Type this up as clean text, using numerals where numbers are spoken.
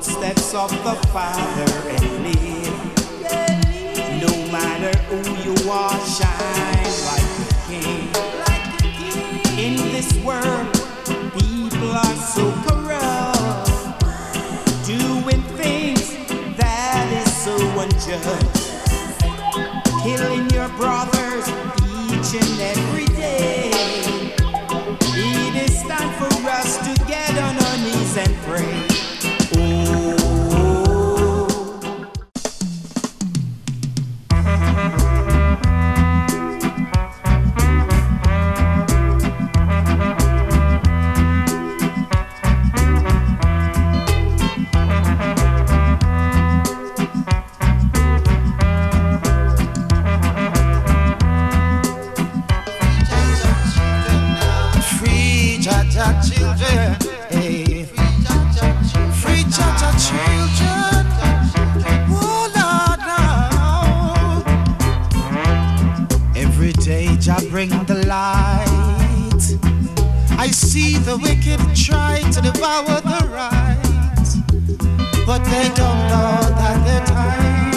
footsteps of the Father and live. No matter who you are, shine like a king. In this world, people are so corrupt, doing things that is so unjust, killing your brothers each and every day. It is time for us to get on our knees and pray. Children, hey. Free Cha-Cha children, oh Lord, now. Every day Jah bring the light. I see the wicked try to devour the right, but they don't know that their time